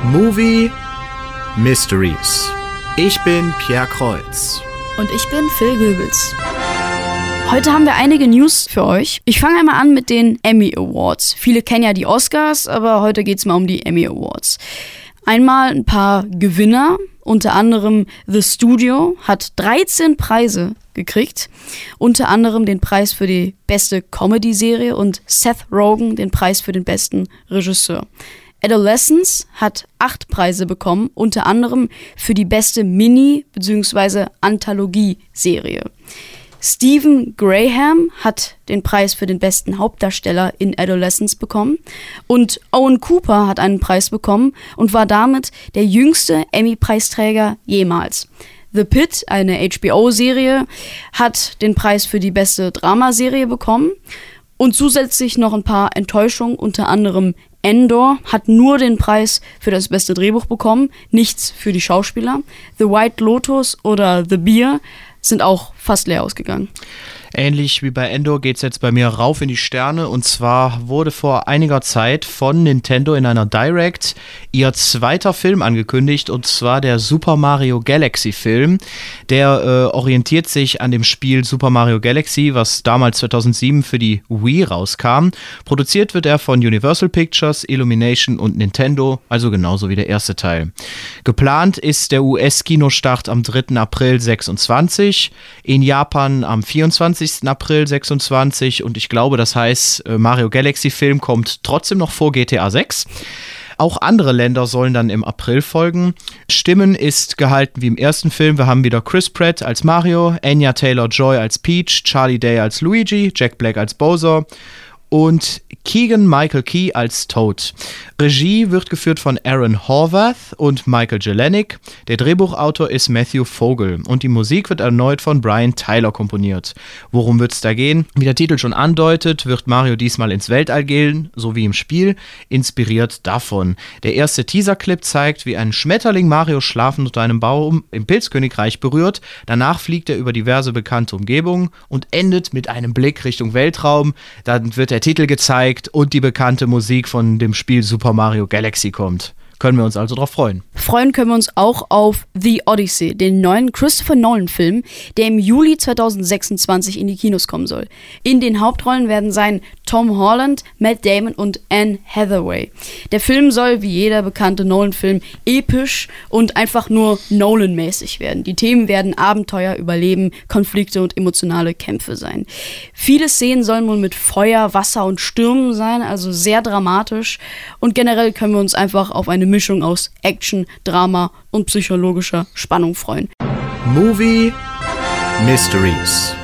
Movie Mysteries. Ich bin Pierre Kreuz. Und ich bin Phil Goebbels. Heute haben wir einige News für euch. Ich fange einmal an mit den Emmy Awards. Viele kennen ja die Oscars, aber heute geht es mal um die Emmy Awards. Einmal ein paar Gewinner, unter anderem The Studio hat 13 Preise gekriegt. Unter anderem den Preis für die beste Comedy-Serie und Seth Rogen den Preis für den besten Regisseur. Adolescence hat 8 Preise bekommen, unter anderem für die beste Mini- bzw. Anthologie-Serie. Stephen Graham hat den Preis für den besten Hauptdarsteller in Adolescence bekommen und Owen Cooper hat einen Preis bekommen und war damit der jüngste Emmy-Preisträger jemals. The Pitt, eine HBO-Serie, hat den Preis für die beste Dramaserie bekommen und zusätzlich noch ein paar Enttäuschungen, unter anderem Endor hat nur den Preis für das beste Drehbuch bekommen, nichts für die Schauspieler. The White Lotus oder The Bear sind auch fast leer ausgegangen. Ähnlich wie bei Endor geht's jetzt bei mir rauf in die Sterne, und zwar wurde vor einiger Zeit von Nintendo in einer Direct ihr zweiter Film angekündigt, und zwar der Super Mario Galaxy Film. Der orientiert sich an dem Spiel Super Mario Galaxy, was damals 2007 für die Wii rauskam. Produziert wird er von Universal Pictures, Illumination und Nintendo, also genauso wie der erste Teil. Geplant ist der US-Kinostart am 3. April 26, in Japan am 24. April 26, und ich glaube, das heißt, Mario Galaxy Film kommt trotzdem noch vor GTA 6. Auch andere Länder sollen dann im April folgen. Stimmen ist gehalten wie im ersten Film. Wir haben wieder Chris Pratt als Mario, Anya Taylor-Joy als Peach, Charlie Day als Luigi, Jack Black als Bowser und Keegan-Michael Key als Toad. Regie wird geführt von Aaron Horvath und Michael Jelenic. Der Drehbuchautor ist Matthew Vogel und die Musik wird erneut von Brian Tyler komponiert. Worum wird es da gehen? Wie der Titel schon andeutet, wird Mario diesmal ins Weltall gehen, so wie im Spiel, inspiriert davon. Der erste Teaser-Clip zeigt, wie ein Schmetterling Mario schlafend unter einem Baum im Pilzkönigreich berührt. Danach fliegt er über diverse bekannte Umgebungen und endet mit einem Blick Richtung Weltraum. Dann wird der Titel gezeigt und die bekannte Musik von dem Spiel Super Mario Galaxy kommt. Können wir uns also drauf freuen. Freuen können wir uns auch auf The Odyssey, den neuen Christopher Nolan-Film, der im Juli 2026 in die Kinos kommen soll. In den Hauptrollen werden sein Tom Holland, Matt Damon und Anne Hathaway. Der Film soll, wie jeder bekannte Nolan-Film, episch und einfach nur Nolan-mäßig werden. Die Themen werden Abenteuer, Überleben, Konflikte und emotionale Kämpfe sein. Viele Szenen sollen wohl mit Feuer, Wasser und Stürmen sein, also sehr dramatisch. Und generell können wir uns einfach auf eine Mischung aus Action, Drama und psychologischer Spannung freuen. Movie Mysteries.